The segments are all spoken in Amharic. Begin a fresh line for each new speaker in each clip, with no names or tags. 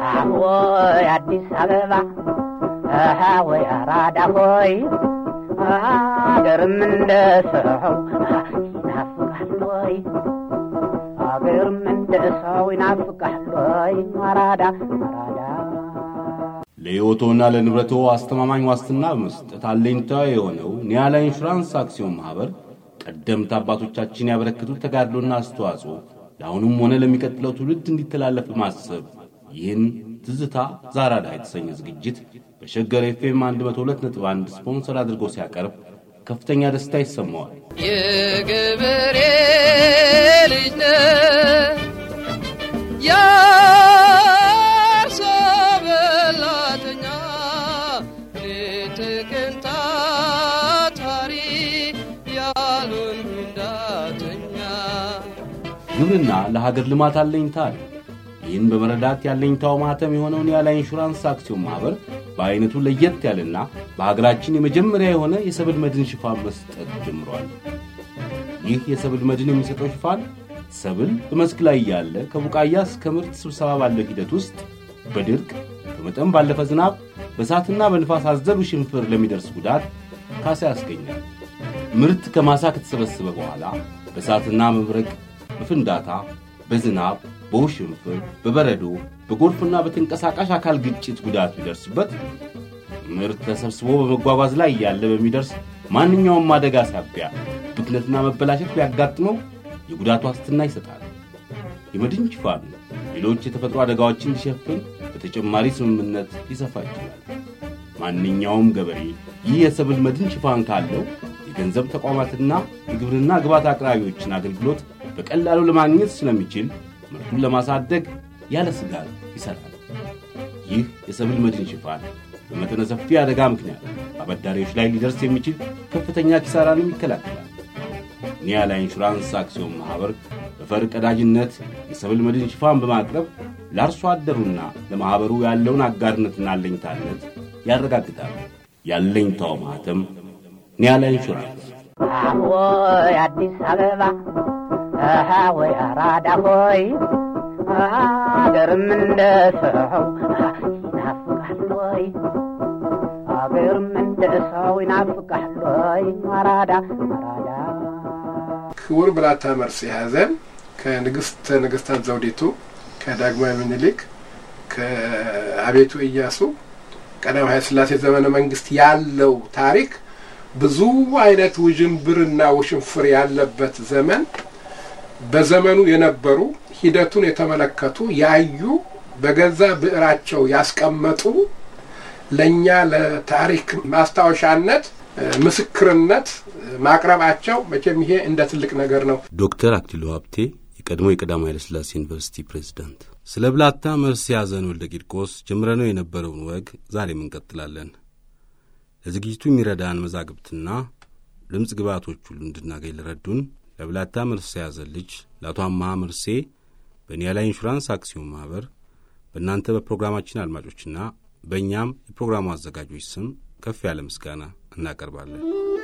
ወይ አዲስ አበባ ወይ አራዳ ሆይ አገርም እንደሰው ይናፍቃል ወይ አገርም እንደሰው ይናፍቃል ወይ አራዳ
ለዮቶና ለንብረቶ አስተማማኝ ዋስትና መስጠት አለኝታ የሆነው ኒያላ ኢንሹራንስ አክሲዮን ማህበር ቀደምት አባቶቻችን ያበረከቱት ተጋድሎና አስተዋጽኦ ለአሁኑም ሆነ ለሚቀጥለው ትውልድ እንዲተላለፍ ማሰብ ይህን ትዝታ ዛራዳ የተሰኘ ዝግጅት በሸገር ኤፍኤም 102.1 ስፖንሰር አድርጎ ሲያቀርብ ከፍተኛ ደስታ ይሰማዋል።
የገበሬ ልጅ ያ ሰበላተኛ ለተቀንታ ታሪ ያሉን እንዳተኛ
ግብርና ለሀገር ልማት አለኝታል። ይህን በመረዳት ያለኝታው ማህተም የሆነውን ኒያላ ኢንሹራንስ አክሲዮን ማህበር በአይነቱ ለየት ያለና በሀገራችን የመጀመሪያ የሆነ የሰብል መድን ሽፋን መስጠት ጀምሯል። ይህ የሰብል መድን የሚሰጠው ሽፋን ሰብል በመስክ ላይ ያለ ከቡቃያ እስከ ምርት ስብሰባ ባለው ሂደት ውስጥ በድርቅ በመጠን ባለፈ ዝናብ በእሳትና በንፋስ አዘሉ ሽንፍር ለሚደርስ ጉዳት ካሳ ያስገኛል። ምርት ከማሳ ከተሰበሰበ በኋላ በእሳትና መብረቅ በፍንዳታ በዝናብ በውሽንፍር በበረዶ በጎርፍና በተንቀሳቃሽ አካል ግጭት ጉዳት ቢደርስበት ምርት ተሰብስቦ በመጓጓዝ ላይ ያለ በሚደርስ ማንኛውም አደጋ ሳቢያ ብክነትና መበላሸት ቢያጋጥመው የጉዳቱ ዋስትና ይሰጣል። የመድን ሽፋን ሌሎች የተፈጥሮ አደጋዎችን ሊሸፍን በተጨማሪ ስምምነት ሊሰፋ ይችላል። ማንኛውም ገበሬ ይህ የሰብል መድን ሽፋን ካለው የገንዘብ ተቋማትና የግብርና ግብዓት አቅራቢዎችን አገልግሎት በቀላሉ ለማግኘት ስለሚችል ምርቱን ለማሳደግ ያለ ስጋት ይሰራል። ይህ የሰብል መድን ሽፋን በመጠነ ሰፊ አደጋ ምክንያት አበዳሪዎች ላይ ሊደርስ የሚችል ከፍተኛ ኪሳራን ይከላከላል። ኒያላ ኢንሹራንስ አክሲዮን ማህበር በፈርቀዳጅነት የሰብል መድን ሽፋን በማቅረብ ለአርሶ አደሩና ለማህበሩ ያለውን አጋርነትና አለኝታነት ያረጋግጣል። ያለኝታው ማህተም ኒያላ ኢንሹራንስ።
ወይ አዲስ አበባ ወይ አራዳ ሆይ አገርም እንደሰው ይናፍቃል ወይ አገርም እንደሰው ይናፍቃል ወይ አራዳ
ክቡር ብላታ መርሴ ሐዘን ከንግስታት ዘውዲቱ ከዳግማዊ ምኒልክ ከአቤቱ ኢያሱ ቀዳማዊ ኃይለ ሥላሴ ዘመነ መንግስት ያለው ታሪክ ብዙ አይነት ውዥንብርና ውሽንፍር ያለበት ዘመን በዘመኑ የነበሩ ሂደቱን የተመለከቱ ያዩ በገዛ ብዕራቸው ያስቀመጡ ለኛ ለታሪክ ማስታወሻነት ምስክርነት ማቅረባቸው መቼም ይሄ እንደ ትልቅ ነገር ነው።
ዶክተር አክሊሉ ሀብቴ የቀድሞ የቀዳማዊ ኃይለ ሥላሴ ዩኒቨርሲቲ ፕሬዝዳንት፣ ስለ ብላታ መርሴ ሐዘን ወልደ ቂርቆስ ጀምረነው የነበረውን ወግ ዛሬም እንቀጥላለን። ለዝግጅቱ የሚረዳን መዛግብትና ድምጽ ግብዓቶች ሁሉ እንድናገኝ ለረዱን ለብላታ መርሴ ሐዘን ልጅ ለአቶ አማሃ መርሴ በኒያላ ኢንሹራንስ አክሲዮን ማህበር በእናንተ በፕሮግራማችን አድማጮችና በእኛም የፕሮግራሙ አዘጋጆች ስም ከፍ ያለ ምስጋና እናቀርባለን።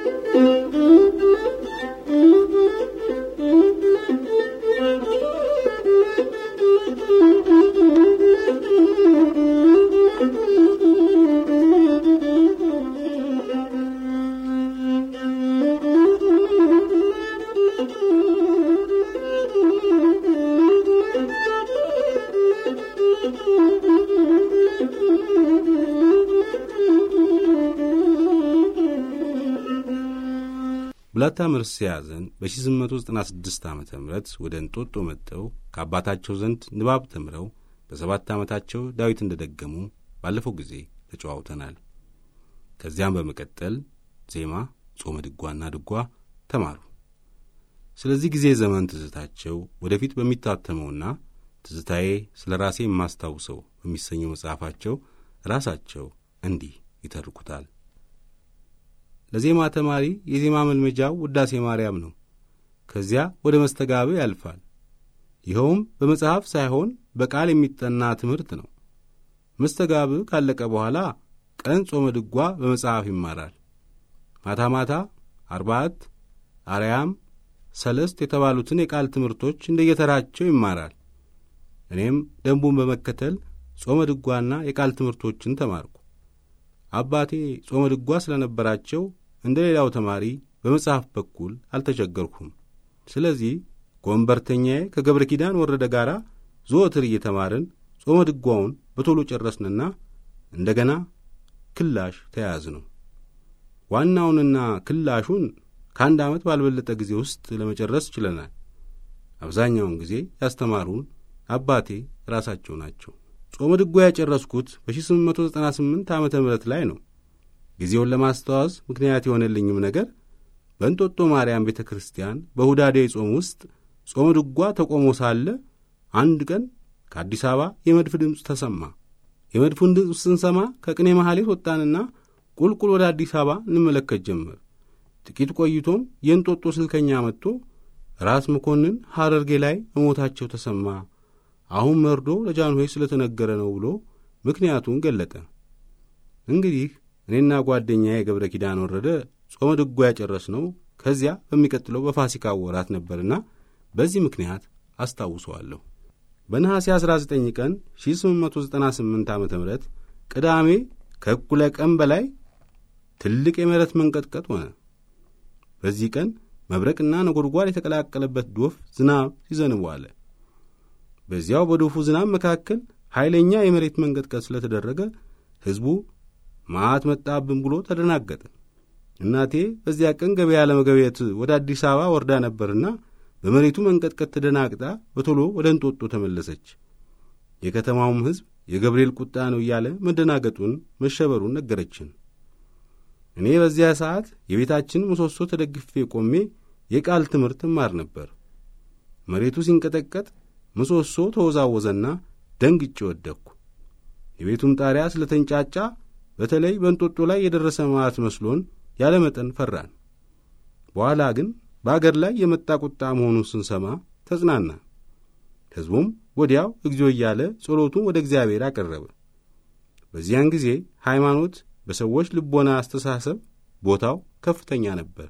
ብላታ መርሴ ሐዘን በ1896 ዓመተ ምህረት ወደ እንጦጦ መጥተው ከአባታቸው ዘንድ ንባብ ተምረው በ7 ዓመታቸው ዳዊት እንደደገሙ ባለፈው ጊዜ ተጨዋውተናል። ከዚያም በመቀጠል ዜማ፣ ጾመ ድጓና ድጓ ተማሩ። ስለዚህ ጊዜ ዘመን ትዝታቸው ወደፊት በሚታተመውና ትዝታዬ ስለ ራሴ የማስታውሰው በሚሰኘው መጽሐፋቸው ራሳቸው እንዲህ ይተርኩታል። ለዜማ ተማሪ የዜማ መልመጃው ውዳሴ ማርያም ነው። ከዚያ ወደ መስተጋብእ ያልፋል። ይኸውም በመጽሐፍ ሳይሆን በቃል የሚጠና ትምህርት ነው። መስተጋብእ ካለቀ በኋላ ቀን ጾመ ድጓ በመጽሐፍ ይማራል። ማታ ማታ አርባዕት፣ አርያም፣ ሰለስት የተባሉትን የቃል ትምህርቶች እንደየተራቸው ይማራል። እኔም ደንቡን በመከተል ጾመ ድጓና የቃል ትምህርቶችን ተማርኩ። አባቴ ጾመ ድጓ ስለነበራቸው እንደ ሌላው ተማሪ በመጽሐፍ በኩል አልተቸገርኩም። ስለዚህ ከወንበርተኛዬ ከገብረ ኪዳን ወረደ ጋር ዘወትር እየተማርን ጾመ ድጓውን በቶሎ ጨረስንና እንደገና ክላሽ ተያዝነው። ዋናውንና ክላሹን ከአንድ ዓመት ባልበለጠ ጊዜ ውስጥ ለመጨረስ ችለናል። አብዛኛውን ጊዜ ያስተማሩን አባቴ ራሳቸው ናቸው። ጾመ ድጓ ያጨረስኩት በ1898 ዓመተ ምህረት ላይ ነው። ጊዜውን ለማስተዋወስ ምክንያት የሆነልኝም ነገር በእንጦጦ ማርያም ቤተ ክርስቲያን በሁዳዴ ጾም ውስጥ ጾመ ድጓ ተቆሞ ሳለ አንድ ቀን ከአዲስ አበባ የመድፍ ድምፅ ተሰማ። የመድፉን ድምፅ ስንሰማ ከቅኔ መሐሌት ወጣንና ቁልቁል ወደ አዲስ አበባ እንመለከት ጀመር። ጥቂት ቆይቶም የእንጦጦ ስልከኛ መጥቶ ራስ መኮንን ሐረርጌ ላይ መሞታቸው ተሰማ፣ አሁን መርዶ ለጃንሆይ ስለተነገረ ነው ብሎ ምክንያቱን ገለጠ። እንግዲህ እኔና ጓደኛዬ ገብረ ኪዳን ወረደ ጾመ ድጓ ያጨረስነው ከዚያ በሚቀጥለው በፋሲካ ወራት ነበርና በዚህ ምክንያት አስታውሰዋለሁ። በነሐሴ 19 ቀን 1898 ዓመተ ምህረት ቅዳሜ ከእኩለ ቀን በላይ ትልቅ የመሬት መንቀጥቀጥ ሆነ። በዚህ ቀን መብረቅና ነጎድጓድ የተቀላቀለበት ዶፍ ዝናብ ሲዘንብ ዋለ። በዚያው በዶፉ ዝናብ መካከል ኃይለኛ የመሬት መንቀጥቀጥ ስለተደረገ ሕዝቡ ማት መጣብን ብሎ ተደናገጠ። እናቴ በዚያ ቀን ገበያ ለመገበየት ወደ አዲስ አበባ ወርዳ ነበርና በመሬቱ መንቀጥቀጥ ተደናግጣ በቶሎ ወደ እንጦጦ ተመለሰች። የከተማውም ሕዝብ የገብርኤል ቁጣ ነው እያለ መደናገጡን መሸበሩን ነገረችን። እኔ በዚያ ሰዓት የቤታችን ምሰሶ ተደግፌ ቆሜ የቃል ትምህርት ማር ነበር። መሬቱ ሲንቀጠቀጥ ምሰሶ ተወዛወዘና ደንግጬ ወደቅኩ። የቤቱም ጣሪያ ስለተንጫጫ በተለይ በእንጦጦ ላይ የደረሰ ማት መስሎን ያለ መጠን ፈራን። በኋላ ግን በአገር ላይ የመጣ ቁጣ መሆኑን ስንሰማ ተጽናና። ሕዝቡም ወዲያው እግዚኦ እያለ ጸሎቱን ወደ እግዚአብሔር አቀረበ። በዚያን ጊዜ ሃይማኖት በሰዎች ልቦና አስተሳሰብ ቦታው ከፍተኛ ነበር።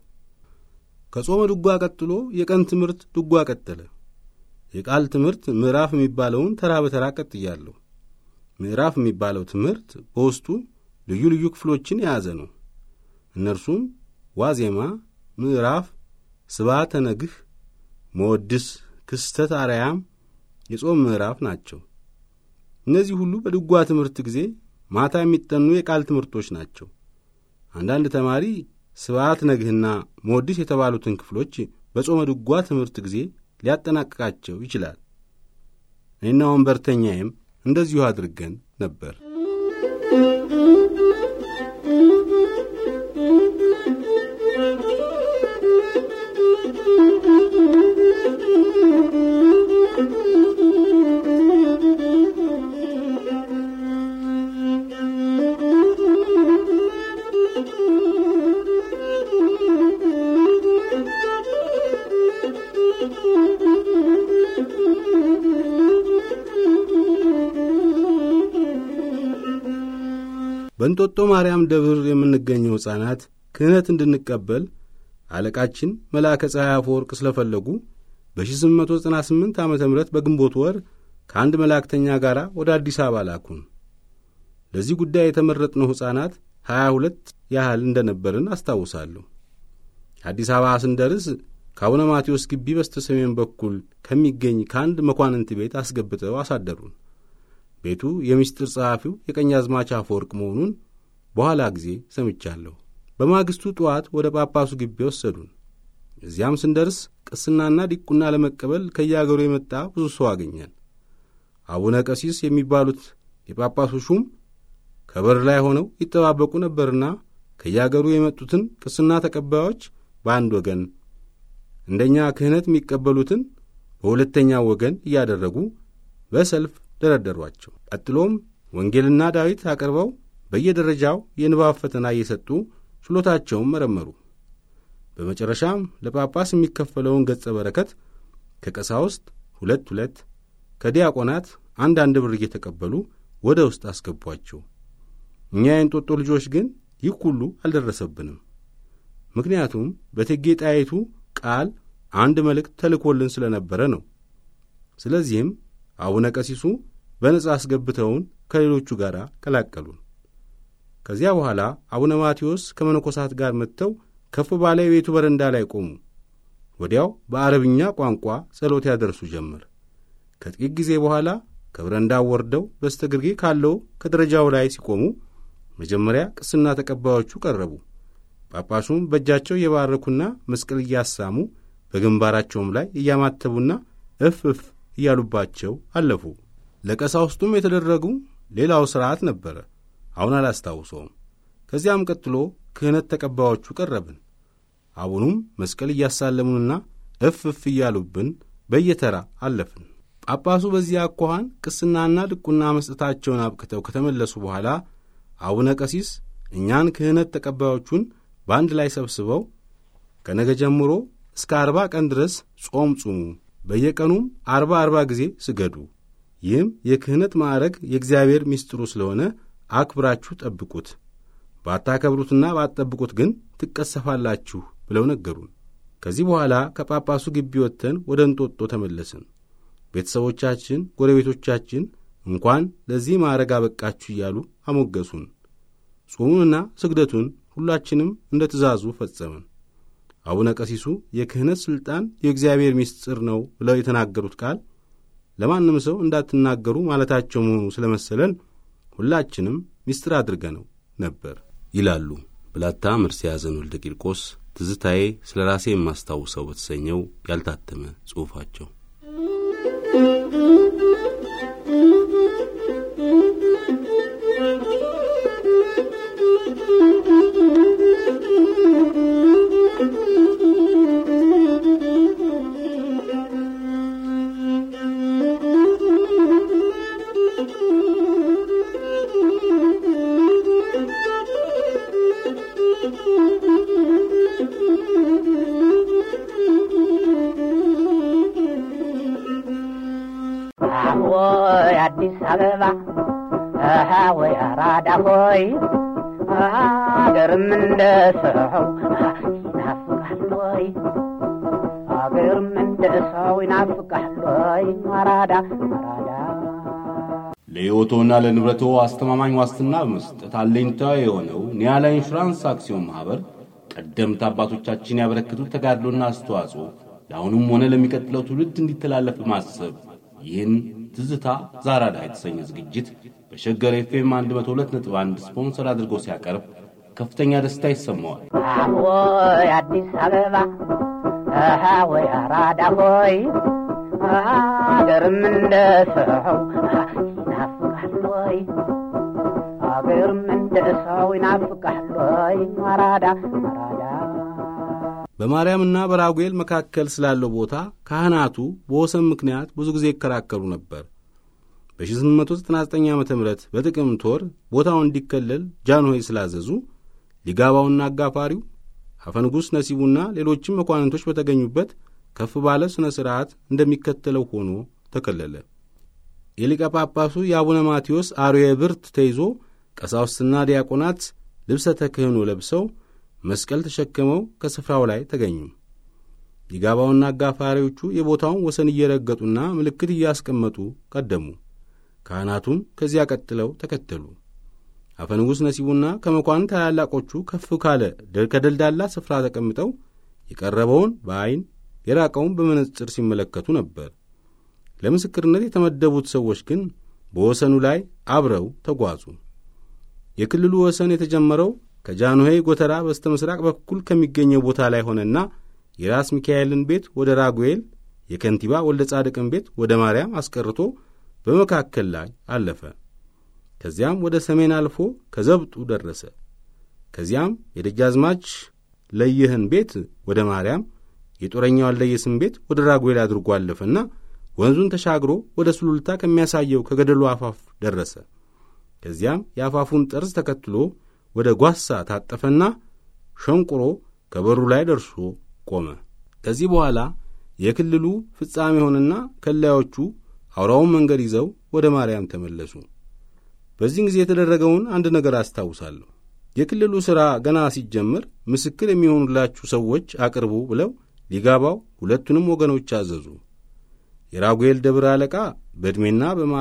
ከጾመ ድጓ ቀጥሎ የቀን ትምህርት ድጓ ቀጠለ። የቃል ትምህርት ምዕራፍ የሚባለውን ተራ በተራ ቀጥያለሁ። ምዕራፍ የሚባለው ትምህርት በውስጡ ልዩ ልዩ ክፍሎችን የያዘ ነው። እነርሱም ዋዜማ፣ ምዕራፍ፣ ስብዓተ ነግህ፣ መወድስ፣ ክስተት አርያም፣ የጾም ምዕራፍ ናቸው። እነዚህ ሁሉ በድጓ ትምህርት ጊዜ ማታ የሚጠኑ የቃል ትምህርቶች ናቸው። አንዳንድ ተማሪ ስብዓተ ነግህና መወድስ የተባሉትን ክፍሎች በጾመ ድጓ ትምህርት ጊዜ ሊያጠናቅቃቸው ይችላል። እኔና ወንበርተኛዬም እንደዚሁ አድርገን ነበር። በእንጦጦ ማርያም ደብር የምንገኘው ሕፃናት ክህነት እንድንቀበል አለቃችን መልአከ ፀሐይ አፈወርቅ ስለፈለጉ በ1898 ዓመተ ምህረት በግንቦት ወር ከአንድ መላእክተኛ ጋር ወደ አዲስ አበባ ላኩን። ለዚህ ጉዳይ የተመረጥነው ሕፃናት 22 ያህል እንደነበርን አስታውሳለሁ። አዲስ አበባ ስንደርስ ከአቡነ ማቴዎስ ግቢ በስተ ሰሜን በኩል ከሚገኝ ከአንድ መኳንንት ቤት አስገብተው አሳደሩን። ቤቱ የምስጢር ጸሐፊው የቀኛዝማች አፈወርቅ መሆኑን በኋላ ጊዜ ሰምቻለሁ። በማግስቱ ጠዋት ወደ ጳጳሱ ግቢ ወሰዱን። እዚያም ስንደርስ ቅስናና ዲቁና ለመቀበል ከያገሩ የመጣ ብዙ ሰው አገኘን። አቡነ ቀሲስ የሚባሉት የጳጳሱ ሹም ከበር ላይ ሆነው ይጠባበቁ ነበርና ከያገሩ የመጡትን ቅስና ተቀባዮች በአንድ ወገን፣ እንደኛ ክህነት የሚቀበሉትን በሁለተኛው ወገን እያደረጉ በሰልፍ ደረደሯቸው። ቀጥሎም ወንጌልና ዳዊት አቅርበው በየደረጃው የንባብ ፈተና እየሰጡ ችሎታቸውን መረመሩ። በመጨረሻም ለጳጳስ የሚከፈለውን ገጸ በረከት ከቀሳውስት 2 ከዲያቆናት 1 ብር እየተቀበሉ ወደ ውስጥ አስገቧቸው። እኛ የእንጦጦ ልጆች ግን ይህ ሁሉ አልደረሰብንም። ምክንያቱም በእቴጌ ጣይቱ ቃል አንድ መልእክት ተልኮልን ስለነበረ ነው። ስለዚህም አቡነ ቀሲሱ በነጻ አስገብተውን ከሌሎቹ ጋር ቀላቀሉን። ከዚያ በኋላ አቡነ ማቴዎስ ከመነኮሳት ጋር መጥተው ከፍ ባለ የቤቱ በረንዳ ላይ ቆሙ። ወዲያው በአረብኛ ቋንቋ ጸሎት ያደርሱ ጀመር። ከጥቂት ጊዜ በኋላ ከበረንዳው ወርደው በስተግርጌ ካለው ከደረጃው ላይ ሲቆሙ መጀመሪያ ቅስና ተቀባዮቹ ቀረቡ። ጳጳሱም በእጃቸው እየባረኩና መስቀል እያሳሙ በግንባራቸውም ላይ እያማተቡና እፍ እፍ እያሉባቸው አለፉ። ለቀሳውስቱም የተደረጉ ሌላው ሥርዓት ነበረ፣ አሁን አላስታውሰውም። ከዚያም ቀጥሎ ክህነት ተቀባዮቹ ቀረብን። አቡኑም መስቀል እያሳለሙንና እፍ እፍ እያሉብን በየተራ አለፍን። ጳጳሱ በዚያ አኳኋን ቅስናና ድቁና መስጠታቸውን አብቅተው ከተመለሱ በኋላ አቡነ ቀሲስ እኛን ክህነት ተቀባዮቹን በአንድ ላይ ሰብስበው ከነገ ጀምሮ እስከ 40 ቀን ድረስ ጾም ጹሙ፣ በየቀኑም 40 ጊዜ ስገዱ፣ ይህም የክህነት ማዕረግ የእግዚአብሔር ምስጢሩ ስለሆነ አክብራችሁ ጠብቁት፣ ባታከብሩትና ባትጠብቁት ግን ትቀሰፋላችሁ ብለው ነገሩን። ከዚህ በኋላ ከጳጳሱ ግቢ ወጥተን ወደ እንጦጦ ተመለስን። ቤተሰቦቻችን፣ ጎረቤቶቻችን እንኳን ለዚህ ማዕረግ አበቃችሁ እያሉ አሞገሱን። ጾሙንና ስግደቱን ሁላችንም እንደ ትእዛዙ ፈጸምን። አቡነ ቀሲሱ የክህነት ሥልጣን የእግዚአብሔር ምስጢር ነው ብለው የተናገሩት ቃል ለማንም ሰው እንዳትናገሩ ማለታቸው መሆኑ ስለመሰለን ሁላችንም ምስጢር አድርገነው ነበር ይላሉ ብላታ መርስዔያዘን ወልደ ቂርቆስ ትዝታዬ ስለ ራሴ የማስታውሰው በተሰኘው ያልታተመ ጽሑፋቸው።
ወይ አዲስ አበባ ወይ አራዳ ሆይ አገርም እንደ ሰው ይናፍቃል ወይ አገርም እንደ ሰው ይናፍቃል ወይ አራዳ
ለሕይወቶና ለንብረቶ አስተማማኝ ዋስትና በመስጠት አለኝታ የሆነው ኒያላ ኢንሹራንስ አክሲዮን ማህበር ቀደምት አባቶቻችን ያበረከቱት ተጋድሎና አስተዋጽኦ ለአሁኑም ሆነ ለሚቀጥለው ትውልድ እንዲተላለፍ በማሰብ ይህን ትዝታ ዛራዳ የተሰኘ ዝግጅት በሸገር ኤፍኤም 102.1 ስፖንሰር አድርጎ ሲያቀርብ ከፍተኛ ደስታ ይሰማዋል።
ወይ አዲስ አበባ ወይ አራዳ ሆይ አገርም እንደ ሰው ይናፍቃል ወይ አገርም እንደ ሰው ይናፍቃል ወይ አራዳ
በማርያምና በራጉኤል መካከል ስላለው ቦታ ካህናቱ በወሰን ምክንያት ብዙ ጊዜ ይከራከሩ ነበር። በ1899 ዓመተ ምህረት በጥቅምት ወር ቦታው እንዲከለል ጃንሆይ ስላዘዙ ሊጋባውና አጋፋሪው አፈንጉስ ነሲቡና ሌሎችም መኳንንቶች በተገኙበት ከፍ ባለ ስነ ስርዓት እንደሚከተለው ሆኖ ተከለለ። የሊቀ ጳጳሱ የአቡነ ማቴዎስ አርዌ ብርት ተይዞ ቀሳውስትና ዲያቆናት ልብሰ ተክህኖ ለብሰው መስቀል ተሸክመው ከስፍራው ላይ ተገኙ። ሊጋባውና አጋፋሪዎቹ የቦታውን ወሰን እየረገጡና ምልክት እያስቀመጡ ቀደሙ። ካህናቱም ከዚያ ቀጥለው ተከተሉ። አፈንጉስ ነሲቡና ከመኳንንት ታላላቆቹ ከፍ ካለ ከደልዳላ ስፍራ ተቀምጠው የቀረበውን በዓይን የራቀውን በመነጽር ሲመለከቱ ነበር። ለምስክርነት የተመደቡት ሰዎች ግን በወሰኑ ላይ አብረው ተጓዙ። የክልሉ ወሰን የተጀመረው ከጃንሆይ ጎተራ በስተምስራቅ በኩል ከሚገኘው ቦታ ላይ ሆነና የራስ ሚካኤልን ቤት ወደ ራጉኤል፣ የከንቲባ ወልደ ጻድቅን ቤት ወደ ማርያም አስቀርቶ በመካከል ላይ አለፈ። ከዚያም ወደ ሰሜን አልፎ ከዘብጡ ደረሰ። ከዚያም የደጃዝማች ለየህን ቤት ወደ ማርያም፣ የጦረኛው አለየስን ቤት ወደ ራጉኤል አድርጎ አለፈና ወንዙን ተሻግሮ ወደ ሱሉልታ ከሚያሳየው ከገደሉ አፋፍ ደረሰ። ከዚያም የአፋፉን ጠርዝ ተከትሎ ወደ ጓሳ ታጠፈና ሸንቁሮ ከበሩ ላይ ደርሶ ቆመ። ከዚህ በኋላ የክልሉ ፍጻሜ ሆነና ከላዮቹ አውራውን መንገድ ይዘው ወደ ማርያም ተመለሱ። በዚህ ጊዜ የተደረገውን አንድ ነገር አስታውሳለሁ። የክልሉ ሥራ ገና ሲጀምር ምስክር የሚሆኑላችሁ ሰዎች አቅርቡ ብለው ሊጋባው ሁለቱንም ወገኖች አዘዙ። የራጉኤል ደብረ አለቃ በዕድሜና በማዕረግ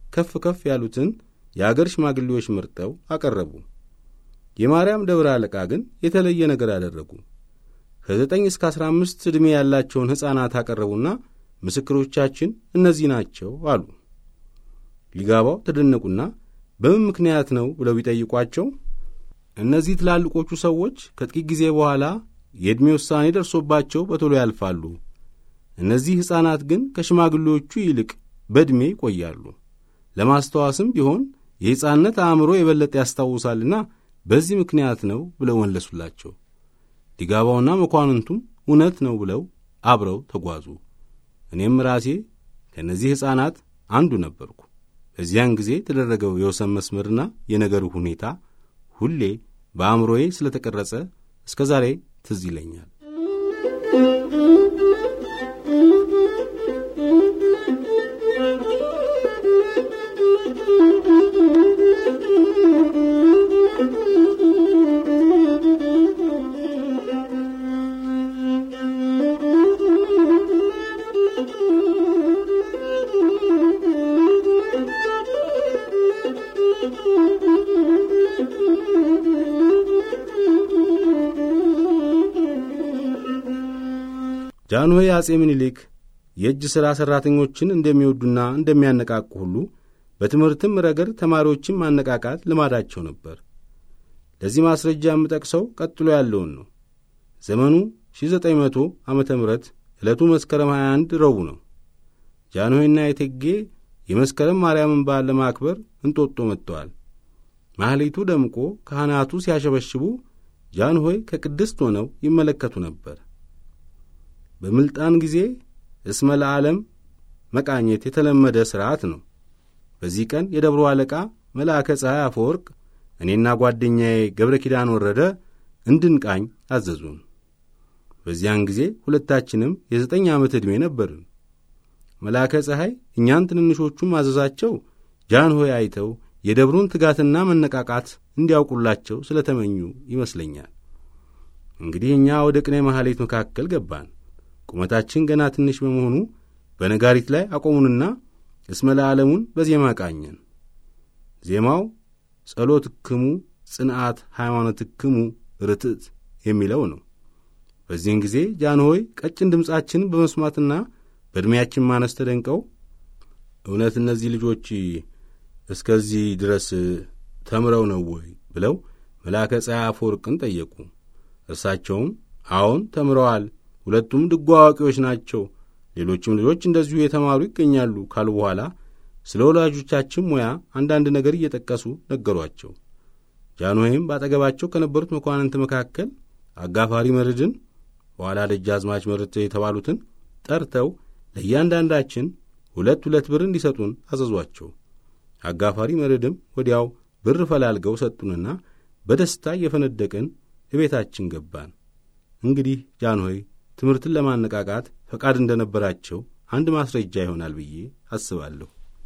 ከፍ ከፍ ያሉትን የአገር ሽማግሌዎች መርጠው አቀረቡ። የማርያም ደብረ አለቃ ግን የተለየ ነገር አደረጉ። ከ9 እስከ 15 ዕድሜ ያላቸውን ሕፃናት አቀረቡና ምስክሮቻችን እነዚህ ናቸው አሉ። ሊጋባው ተደነቁና በምን ምክንያት ነው ብለው ቢጠይቋቸው እነዚህ ትላልቆቹ ሰዎች ከጥቂት ጊዜ በኋላ የዕድሜ ውሳኔ ደርሶባቸው በቶሎ ያልፋሉ፣ እነዚህ ሕፃናት ግን ከሽማግሌዎቹ ይልቅ በዕድሜ ይቆያሉ፣ ለማስተዋስም ቢሆን የሕፃንነት አእምሮ የበለጠ ያስታውሳልና በዚህ ምክንያት ነው ብለው መለሱላቸው። ሊጋባውና መኳንንቱም እውነት ነው ብለው አብረው ተጓዙ። እኔም ራሴ ከእነዚህ ሕፃናት አንዱ ነበርኩ። በዚያን ጊዜ የተደረገው የወሰን መስመርና የነገሩ ሁኔታ ሁሌ በአእምሮዬ ስለተቀረጸ እስከ ዛሬ ትዝ ይለኛል። ጃንሆይ አጼ ምኒልክ የእጅ ሥራ ሠራተኞችን እንደሚወዱና እንደሚያነቃቁ ሁሉ በትምህርትም ረገድ ተማሪዎችን ማነቃቃት ልማዳቸው ነበር። ለዚህ ማስረጃ የምጠቅሰው ቀጥሎ ያለውን ነው። ዘመኑ 1900 ዓመተ ምህረት ዕለቱ መስከረም 21 ረቡዕ ነው። ጃንሆይና እቴጌ የመስከረም ማርያምን በዓል ለማክበር እንጦጦ መጥተዋል። ማህሌቱ ደምቆ ካህናቱ ሲያሸበሽቡ ጃንሆይ ከቅድስት ሆነው ይመለከቱ ነበር። በምልጣን ጊዜ እስመ ለዓለም መቃኘት የተለመደ ሥርዓት ነው። በዚህ ቀን የደብሮ አለቃ መልአከ ፀሐይ አፈወርቅ እኔና ጓደኛዬ ገብረ ኪዳን ወረደ እንድንቃኝ አዘዙን። በዚያን ጊዜ ሁለታችንም የ9 ዓመት ዕድሜ ነበርን። መልአከ ፀሐይ እኛን ትንንሾቹን ማዘዛቸው ጃንሆይ አይተው የደብሩን ትጋትና መነቃቃት እንዲያውቁላቸው ስለተመኙ ይመስለኛል። እንግዲህ እኛ ወደ ቅኔ ማህሌት መካከል ገባን። ቁመታችን ገና ትንሽ በመሆኑ በነጋሪት ላይ አቆሙንና እስመ ለዓለሙን በዜማ ቃኘን። ዜማው ጸሎትክሙ ጽንዓት ሃይማኖትክሙ ርትዕት የሚለው ነው። በዚህን ጊዜ ጃንሆይ ቀጭን ድምፃችን በመስማትና በዕድሜያችን ማነስ ተደንቀው እውነት እነዚህ ልጆች እስከዚህ ድረስ ተምረው ነው ወይ ብለው መልአከ ፀሐይ አፈወርቅን ጠየቁ። እርሳቸውም አዎን ተምረዋል፣ ሁለቱም ድጓ አዋቂዎች ናቸው፣ ሌሎችም ልጆች እንደዚሁ የተማሩ ይገኛሉ ካሉ በኋላ ስለ ወላጆቻችን ሙያ አንዳንድ ነገር እየጠቀሱ ነገሯቸው። ጃንሆይም ባጠገባቸው ከነበሩት መኳንንት መካከል አጋፋሪ መርድን፣ በኋላ ደጃዝማች መርድ የተባሉትን ጠርተው ለእያንዳንዳችን 2 ብር እንዲሰጡን አዘዟቸው። አጋፋሪ መርድም ወዲያው ብር ፈላልገው ሰጡንና በደስታ እየፈነደቅን እቤታችን ገባን። እንግዲህ ጃንሆይ ትምህርትን ለማነቃቃት ፈቃድ እንደነበራቸው አንድ ማስረጃ ይሆናል ብዬ አስባለሁ።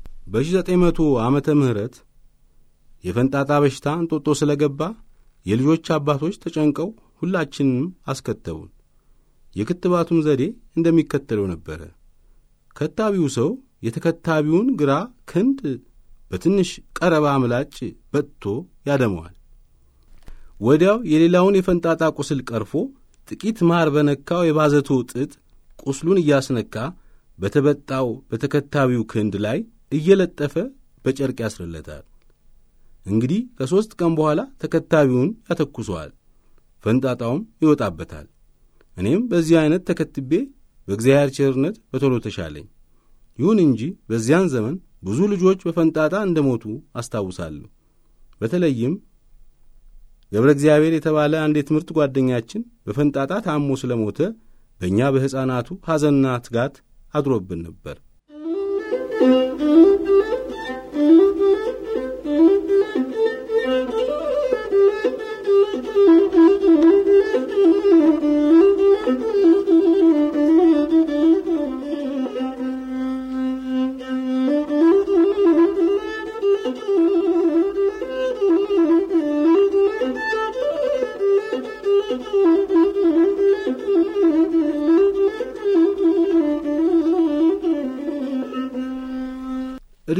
በ1900 ዓመተ ምህረት የፈንጣጣ በሽታ እንጦጦ ስለገባ የልጆች አባቶች ተጨንቀው ሁላችንም አስከተቡን። የክትባቱም ዘዴ እንደሚከተለው ነበረ። ከታቢው ሰው የተከታቢውን ግራ ክንድ በትንሽ ቀረባ ምላጭ በጥቶ ያደመዋል። ወዲያው የሌላውን የፈንጣጣ ቁስል ቀርፎ ጥቂት ማር በነካው የባዘቶ ጥጥ ቁስሉን እያስነካ በተበጣው በተከታቢው ክንድ ላይ እየለጠፈ በጨርቅ ያስርለታል። እንግዲህ ከ3 ቀን በኋላ ተከታቢውን ያተኩሰዋል፣ ፈንጣጣውም ይወጣበታል። እኔም በዚህ አይነት ተከትቤ በእግዚአብሔር ቸርነት በቶሎ ተሻለኝ። ይሁን እንጂ በዚያን ዘመን ብዙ ልጆች በፈንጣጣ እንደሞቱ አስታውሳለሁ። በተለይም ገብረ እግዚአብሔር የተባለ አንድ የትምህርት ጓደኛችን በፈንጣጣ ታሞ ስለሞተ በእኛ በሕፃናቱ ሐዘንና ትጋት አድሮብን ነበር።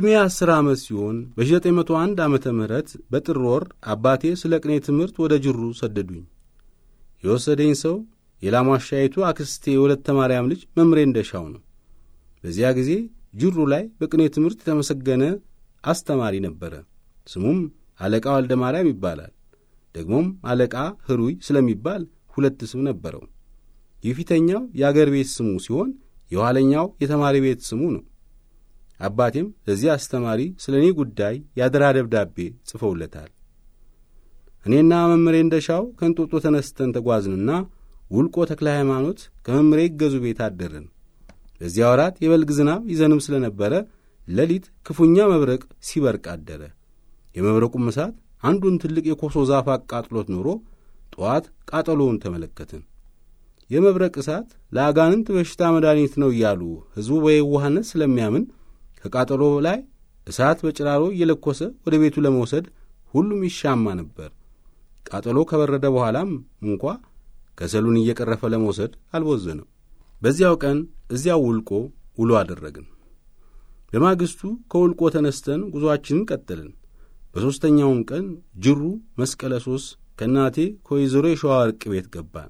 ዕድሜ 10 ዓመት ሲሆን በ1901 ዓመተ ምህረት በጥር ወር አባቴ ስለ ቅኔ ትምህርት ወደ ጅሩ ሰደዱኝ። የወሰደኝ ሰው የላሟሻይቱ አክስቴ የወለተ ማርያም ልጅ መምሬ እንደሻው ነው። በዚያ ጊዜ ጅሩ ላይ በቅኔ ትምህርት የተመሰገነ አስተማሪ ነበረ። ስሙም አለቃ ወልደ ማርያም ይባላል። ደግሞም አለቃ ህሩይ ስለሚባል 2 ስም ነበረው። የፊተኛው የአገር ቤት ስሙ ሲሆን የኋለኛው የተማሪ ቤት ስሙ ነው። አባቴም ለዚህ አስተማሪ ስለ እኔ ጉዳይ ያደራ ደብዳቤ ጽፈውለታል። እኔና መምሬ እንደሻው ከእንጦጦ ተነስተን ተጓዝንና ውልቆ ተክለ ሃይማኖት ከመምሬ ይገዙ ቤት አደርን። በዚያ ወራት የበልግ ዝናብ ይዘንም ስለነበረ ሌሊት ክፉኛ መብረቅ ሲበርቅ አደረ። የመብረቁም እሳት አንዱን ትልቅ የኮሶ ዛፍ አቃጥሎት ኖሮ ጠዋት ቃጠሎውን ተመለከትን። የመብረቅ እሳት ለአጋንንት በሽታ መድኃኒት ነው እያሉ ሕዝቡ በየዋህነት ስለሚያምን ከቃጠሎ ላይ እሳት በጭራሮ እየለኮሰ ወደ ቤቱ ለመውሰድ ሁሉም ይሻማ ነበር። ቃጠሎ ከበረደ በኋላም እንኳ ከሰሉን እየቀረፈ ለመውሰድ አልቦዘነም። በዚያው ቀን እዚያው ውልቆ ውሎ አደረግን። በማግስቱ ከውልቆ ተነስተን ጉዞአችንን ቀጠልን። በሦስተኛውም ቀን ጅሩ መስቀለ ሶስ ከናቴ ከወይዘሮ የሸዋወርቅ ቤት ገባን።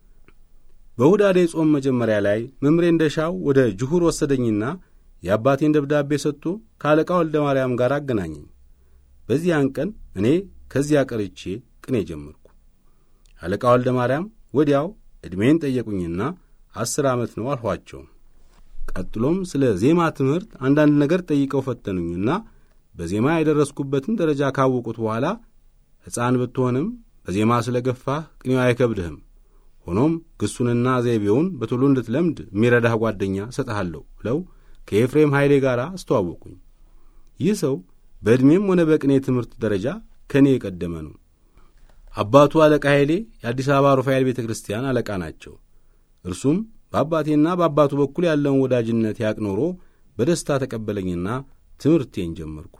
በሁዳዴ ጾም መጀመሪያ ላይ መምሬ እንደሻው ወደ ጅሁር ወሰደኝና የአባቴን ደብዳቤ ሰጥቶ ከአለቃ ወልደ ማርያም ጋር አገናኘኝ። በዚያን ቀን እኔ ከዚያ ቀርቼ ቅኔ ጀመርኩ። አለቃ ወልደ ማርያም ወዲያው ዕድሜን ጠየቁኝና 10 ዓመት ነው አልኋቸው። ቀጥሎም ስለ ዜማ ትምህርት አንዳንድ ነገር ጠይቀው ፈተኑኝና በዜማ የደረስኩበትን ደረጃ ካወቁት በኋላ ሕፃን ብትሆንም በዜማ ስለ ገፋህ ቅኔው አይከብድህም፣ ሆኖም ግሱንና ዘይቤውን በቶሎ እንድትለምድ የሚረዳህ ጓደኛ ሰጥሃለሁ ብለው ከኤፍሬም ኃይሌ ጋር አስተዋወቁኝ። ይህ ሰው በዕድሜም ሆነ በቅኔ ትምህርት ደረጃ ከኔ የቀደመ ነው። አባቱ አለቃ ኃይሌ የአዲስ አበባ ሩፋኤል ቤተ ክርስቲያን አለቃ ናቸው። እርሱም በአባቴና በአባቱ በኩል ያለውን ወዳጅነት ያቅኖሮ በደስታ ተቀበለኝና ትምህርቴን ጀመርኩ።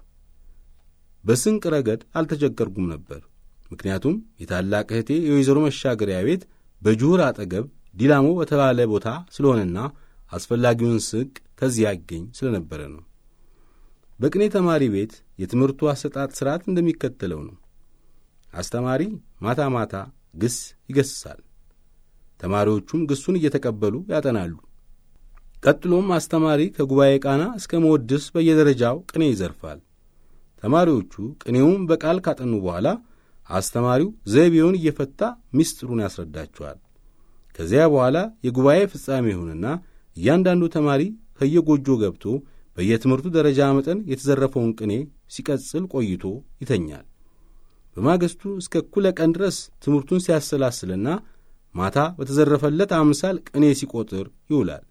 በስንቅ ረገድ አልተቸገርኩም ነበር። ምክንያቱም የታላቅ እህቴ የወይዘሮ መሻገሪያ ቤት በጅሁር አጠገብ ዲላሞ በተባለ ቦታ ስለሆነና አስፈላጊውን ስንቅ ከዚያ ይገኝ ስለነበረ ነው። በቅኔ ተማሪ ቤት የትምህርቱ አሰጣጥ ሥርዓት እንደሚከተለው ነው። አስተማሪ ማታ ማታ ግስ ይገስሳል። ተማሪዎቹም ግሱን እየተቀበሉ ያጠናሉ። ቀጥሎም አስተማሪ ከጉባኤ ቃና እስከ መወድስ በየደረጃው ቅኔ ይዘርፋል። ተማሪዎቹ ቅኔውን በቃል ካጠኑ በኋላ አስተማሪው ዘይቤውን እየፈታ ምስጢሩን ያስረዳቸዋል። ከዚያ በኋላ የጉባኤ ፍጻሜ ይሆንና እያንዳንዱ ተማሪ ከየጎጆ ገብቶ በየትምህርቱ ደረጃ መጠን የተዘረፈውን ቅኔ ሲቀጽል ቆይቶ ይተኛል። በማግስቱ እስከ እኩለ ቀን ድረስ ትምህርቱን ሲያሰላስልና ማታ በተዘረፈለት አምሳል ቅኔ ሲቆጥር ይውላል።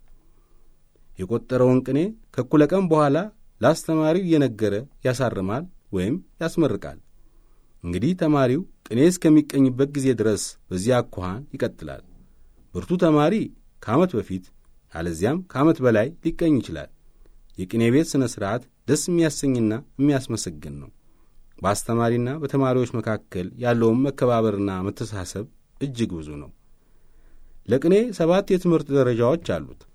የቆጠረውን ቅኔ ከእኩለ ቀን በኋላ ለአስተማሪው እየነገረ ያሳርማል ወይም ያስመርቃል። እንግዲህ ተማሪው ቅኔ እስከሚቀኝበት ጊዜ ድረስ በዚያ አኳኋን ይቀጥላል። ብርቱ ተማሪ ከዓመት በፊት አለዚያም ከዓመት በላይ ሊቀኝ ይችላል። የቅኔ ቤት ሥነ ሥርዓት ደስ የሚያሰኝና የሚያስመሰግን ነው። በአስተማሪና በተማሪዎች መካከል ያለውን መከባበርና መተሳሰብ እጅግ ብዙ ነው። ለቅኔ 7 የትምህርት ደረጃዎች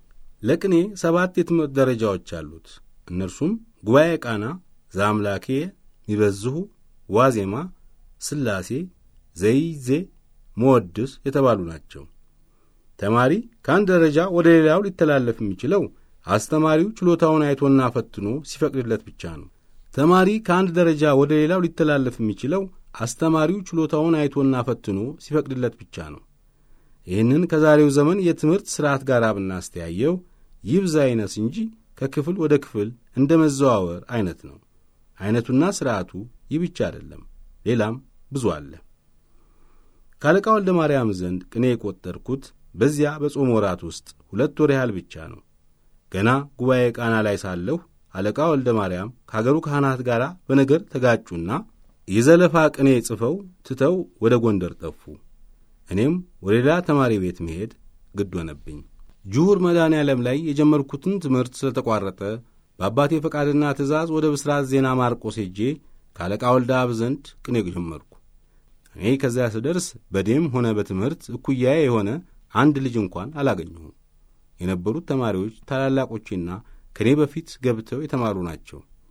አሉት። እነርሱም ጉባኤ ቃና፣ ዘአምላኬ፣ ሚበዝሁ፣ ዋዜማ፣ ስላሴ፣ ዘይዜ፣ መወድስ የተባሉ ናቸው። ተማሪ ከአንድ ደረጃ ወደ ሌላው ሊተላለፍ የሚችለው አስተማሪው ችሎታውን አይቶና ፈትኖ ሲፈቅድለት ብቻ ነው። ይህንን ከዛሬው ዘመን የትምህርት ሥርዓት ጋር ብናስተያየው ይብዛ አይነስ እንጂ ከክፍል ወደ ክፍል እንደ መዘዋወር አይነት ነው። አይነቱና ሥርዓቱ ይህ ብቻ አይደለም፣ ሌላም ብዙ አለ። ካለቃ ወልደ ማርያም ዘንድ ቅኔ የቆጠርኩት በዚያ በጾም ወራት ውስጥ 2 ወር ያህል ብቻ ነው። ገና ጉባኤ ቃና ላይ ሳለሁ አለቃ ወልደ ማርያም ከአገሩ ካህናት ጋር በነገር ተጋጩና የዘለፋ ቅኔ ጽፈው ትተው ወደ ጎንደር ጠፉ። እኔም ወደ ሌላ ተማሪ ቤት መሄድ ግድ ሆነብኝ። ጅሁር መድኃኔዓለም ላይ የጀመርኩትን ትምህርት ስለተቋረጠ በአባቴ ፈቃድና ትእዛዝ ወደ ብስራት ዜና ማርቆስ ሄጄ ካለቃ ወልደ አብ ዘንድ ቅኔ ጀመርኩ። እኔ ከዚያ ስደርስ በዴም ሆነ በትምህርት እኩያዬ የሆነ አንድ ልጅ እንኳን አላገኘሁም። የነበሩት ተማሪዎች ታላላቆቼና ከኔ በፊት ገብተው የተማሩ ናቸው።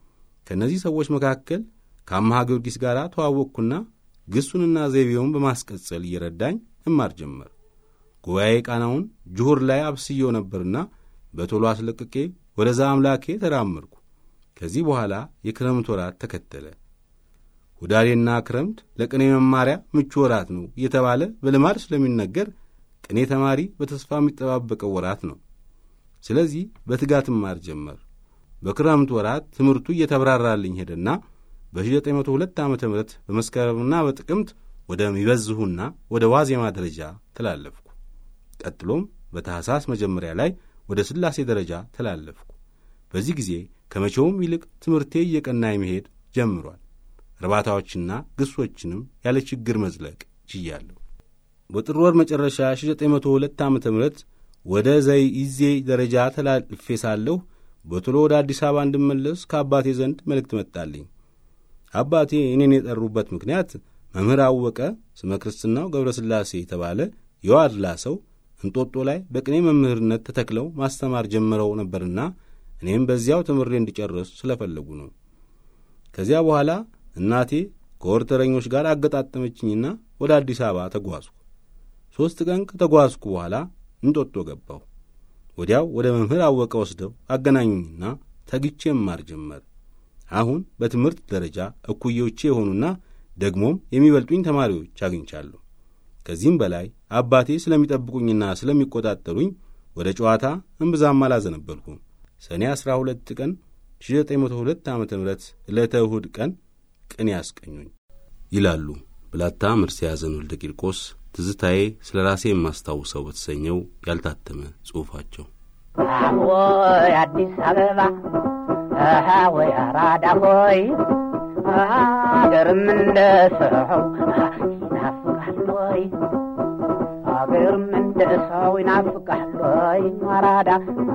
ከነዚህ ሰዎች መካከል ከአምሃ ጊዮርጊስ ጋር ተዋወቅኩና ግሱንና ዘይቤውን በማስቀጸል እየረዳኝ እማር ጀመር። ጉባኤ ቃናውን ጆር ላይ አብስየው ነበርና በቶሎ አስለቅቄ ወደዛ አምላኬ ተራመድኩ። ከዚህ በኋላ የክረምት ወራት ተከተለ። ሁዳዴና ክረምት ለቅኔ መማሪያ ምቹ ወራት ነው እየተባለ በልማድ ስለሚነገር ቅኔ ተማሪ በተስፋ የሚጠባበቀው ወራት ነው። ስለዚህ በትጋት እማር ጀመር። በክረምት ወራት ትምህርቱ እየተብራራልኝ ሄደና በ1902 ዓመተ ምህረት በመስከረምና በጥቅምት ወደ ሚበዝሁና ወደ ዋዜማ ደረጃ ተላለፍኩ። ቀጥሎም በታህሳስ መጀመሪያ ላይ ወደ ሥላሴ ደረጃ ተላለፍኩ። በዚህ ጊዜ ከመቼውም ይልቅ ትምህርቴ እየቀናኝ መሄድ ጀምሯል። እርባታዎችና ግሶችንም ያለ ችግር መዝለቅ ችያለሁ። በጥር ወር መጨረሻ 1902 ዓመተ ምህረት ወደ ዘይዜ ደረጃ ተላልፌ ሳለሁ በቶሎ ወደ አዲስ አበባ እንድመለስ ከአባቴ ዘንድ መልእክት መጣልኝ። አባቴ እኔን የጠሩበት ምክንያት መምህር አወቀ ስመ ክርስትናው ገብረ ሥላሴ የተባለ የዋድላ ሰው እንጦጦ ላይ በቅኔ መምህርነት ተተክለው ማስተማር ጀምረው ነበርና እኔም በዚያው ተምሬ እንድጨርስ ስለፈለጉ ነው። ከዚያ በኋላ እናቴ ከወርተረኞች ጋር አገጣጠመችኝና ወደ አዲስ አበባ ተጓዝኩ። 3 ቀን ከተጓዝኩ በኋላ እንጦጦ ገባሁ። ወዲያው ወደ መምህር አወቀ ወስደው አገናኙኝና ተግቼ እማር ጀመር። አሁን በትምህርት ደረጃ እኩዮቼ የሆኑና ደግሞም የሚበልጡኝ ተማሪዎች አግኝቻለሁ። ከዚህም በላይ አባቴ ስለሚጠብቁኝና ስለሚቆጣጠሩኝ ወደ ጨዋታ እምብዛም አላዘነበልኩም። ሰኔ 12 ቀን 1902 ዓመተ ምህረት ዕለተ እሁድ ቀን ቅኔ ያስቀኙኝ ይላሉ ብላታ መርስዔያዘን ወልደ ቂርቆስ ትዝታዬ ስለ ራሴ የማስታውሰው በተሰኘው ያልታተመ ጽሑፋቸው።
ወይ አዲስ አበባ ወይ አራዳ ሆይ አገርም እንደ ሰው ይናፍቃል ወይ አገርም እንደ ሰው ይናፍቃል ወይ አራዳ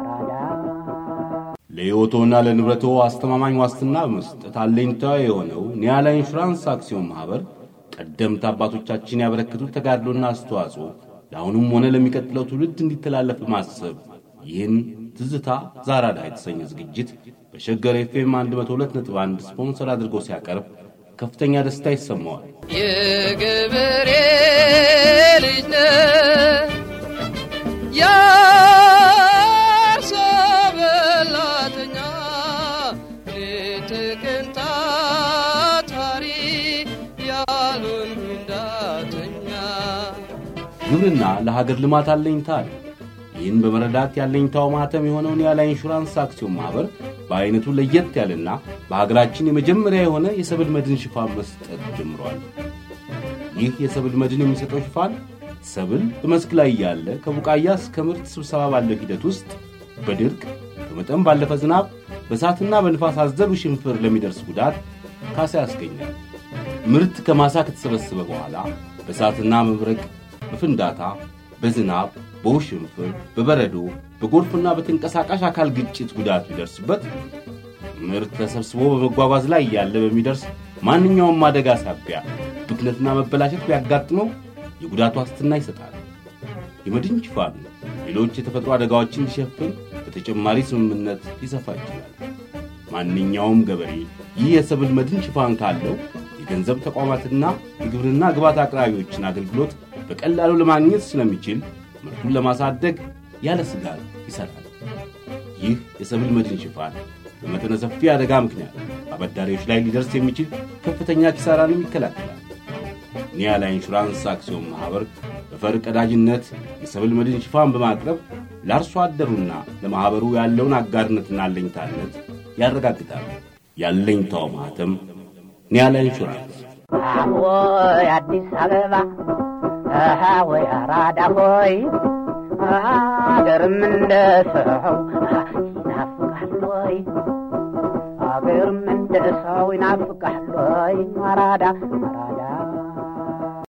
ለሕይወቶና ለንብረቶ አስተማማኝ ዋስትና በመስጠት አለኝታ የሆነው ኒያላ ኢንሹራንስ አክሲዮን ማህበር ቀደምት አባቶቻችን ያበረከቱት ተጋድሎና አስተዋጽኦ ለአሁኑም ሆነ ለሚቀጥለው ትውልድ እንዲተላለፍ ማሰብ ይህን ትዝታ ዛራዳ የተሰኘ ዝግጅት በሸገር ኤፍኤም 102.1 ስፖንሰር አድርጎ ሲያቀርብ ከፍተኛ ደስታ ይሰማዋል።
የገበሬ ልጅ ነህ በላተኛ ለተቀንታ ታሪ ያሉን እንዳተኛ
ግብርና ለሀገር ልማት አለኝታ ነው። ይህን በመረዳት ያለኝታው ማህተም የሆነው ኒያላ ኢንሹራንስ አክሲዮን ማህበር በአይነቱ ለየት ያለና በሀገራችን የመጀመሪያ የሆነ የሰብል መድን ሽፋን መስጠት ጀምሯል። ይህ የሰብል መድን የሚሰጠው ሽፋን ሰብል በመስክ ላይ ያለ ከቡቃያ እስከ ምርት ስብሰባ ባለው ሂደት ውስጥ በድርቅ ከመጠን ባለፈ ዝናብ በእሳትና በንፋስ አዘሉ ሽንፍር ለሚደርስ ጉዳት ካሳ ያስገኛል። ምርት ከማሳ ከተሰበሰበ በኋላ በእሳትና መብረቅ፣ በፍንዳታ፣ በዝናብ፣ በውሽንፍር፣ በበረዶ፣ በጎርፍና በተንቀሳቃሽ አካል ግጭት ጉዳት ቢደርስበት ምርት ተሰብስቦ በመጓጓዝ ላይ ያለ በሚደርስ ማንኛውም አደጋ ሳቢያ ብክነትና መበላሸት ቢያጋጥመው የጉዳቱ ዋስትና ይሰጣል። የመድን ሽፋን ሌሎች የተፈጥሮ አደጋዎችን ሊሸፍን በተጨማሪ ስምምነት ሊሰፋ ይችላል። ማንኛውም ገበሬ ይህ የሰብል መድን ሽፋን ካለው የገንዘብ ተቋማትና የግብርና ግብዓት አቅራቢዎችን አገልግሎት በቀላሉ ለማግኘት ስለሚችል ምርቱን ለማሳደግ ያለ ስጋት ይሰራል። ይህ የሰብል መድን ሽፋን በመጠነ ሰፊ አደጋ ምክንያት አበዳሪዎች ላይ ሊደርስ የሚችል ከፍተኛ ኪሳራንም ይከላከላል። ኒያላ ኢንሹራንስ አክሲዮን ማህበር በፈርቀዳጅነት የሰብል መድን ሽፋን በማቅረብ ለአርሶ አደሩና ለማህበሩ ያለውን አጋርነትና አለኝታነት ያረጋግጣል። ያለኝታው ማህተም ኒያላ ኢንሹራንስ።
ወይ አዲስ አበባ ወይ አራዳ ሆይ አገርም እንደ ሰው ይናፍቃል ወይ አገርም እንደ ሰው ይናፍቃል ወይ አራዳ